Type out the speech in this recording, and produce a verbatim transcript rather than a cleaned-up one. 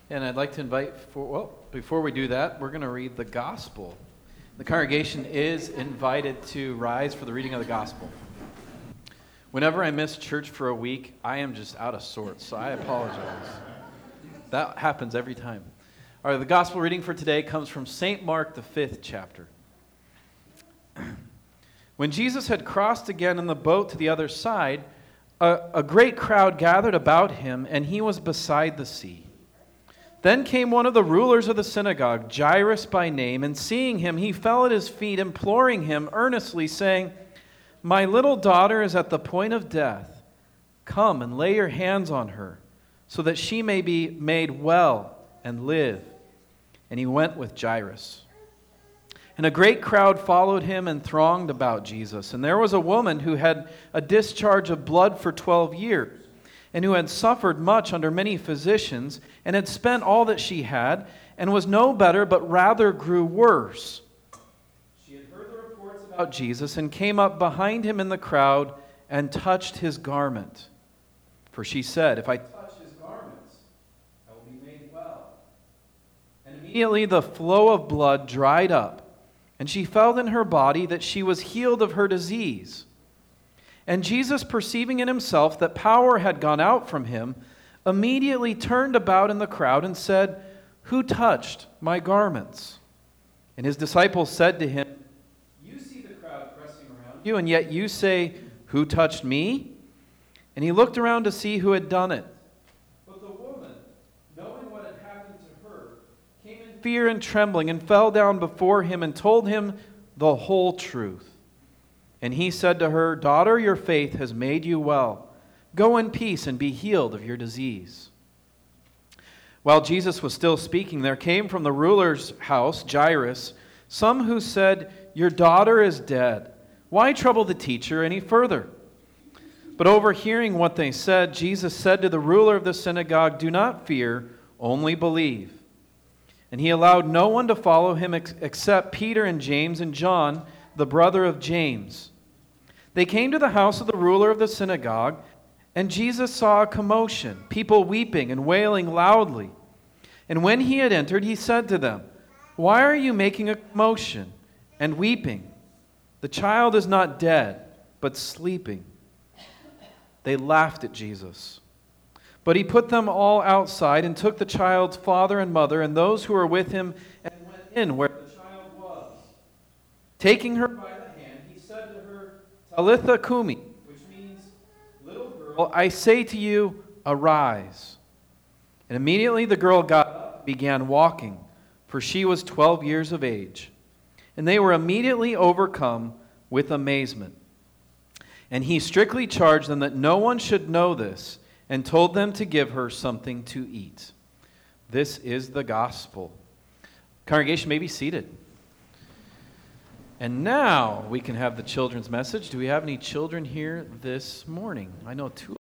And I'd like to invite, for, well, before we do that, we're going to read the gospel. The congregation is invited to rise for the reading of the gospel. Whenever I miss church for a week, I am just out of sorts, so I apologize. That happens every time. All right, the gospel reading for today comes from Saint Mark, the fifth chapter. When Jesus had crossed again in the boat to the other side, a, a great crowd gathered about him, and he was beside the sea. Then came one of the rulers of the synagogue, Jairus by name, and seeing him, he fell at his feet, imploring him earnestly, saying, "My little daughter is at the point of death. Come and lay your hands on her, so that she may be made well and live." And he went with Jairus. And a great crowd followed him and thronged about Jesus. And there was a woman who had a discharge of blood for twelve years, and who had suffered much under many physicians, and had spent all that she had, and was no better, but rather grew worse. She had heard the reports about Jesus, and came up behind him in the crowd, and touched his garment. For she said, "If I touch his garments, I will be made well." And immediately the flow of blood dried up, and she felt in her body that she was healed of her disease. And Jesus, perceiving in himself that power had gone out from him, immediately turned about in the crowd and said, "Who touched my garments?" And his disciples said to him, "You see the crowd pressing around you, and yet you say, 'Who touched me?'" And he looked around to see who had done it. But the woman, knowing what had happened to her, came in fear and trembling, and fell down before him and told him the whole truth. And he said to her, "Daughter, your faith has made you well. Go in peace and be healed of your disease." While Jesus was still speaking, there came from the ruler's house, Jairus, some who said, "Your daughter is dead. Why trouble the teacher any further?" But overhearing what they said, Jesus said to the ruler of the synagogue, "Do not fear, only believe." And he allowed no one to follow him ex- except Peter and James and John, the brother of James. They came to the house of the ruler of the synagogue, and Jesus saw a commotion, people weeping and wailing loudly. And when he had entered, he said to them, "Why are you making a commotion and weeping? The child is not dead, but sleeping." They laughed at Jesus. But he put them all outside and took the child's father and mother and those who were with him and went in where the child was. Taking her by the hand, he said to her, "Talitha Kumi," which means, "Little girl, I say to you, arise." And immediately the girl got up and began walking, for she was twelve years of age. And they were immediately overcome with amazement. And he strictly charged them that no one should know this, and told them to give her something to eat. This is the gospel. Congregation may be seated. And now we can have the children's message. Do we have any children here this morning? I know two.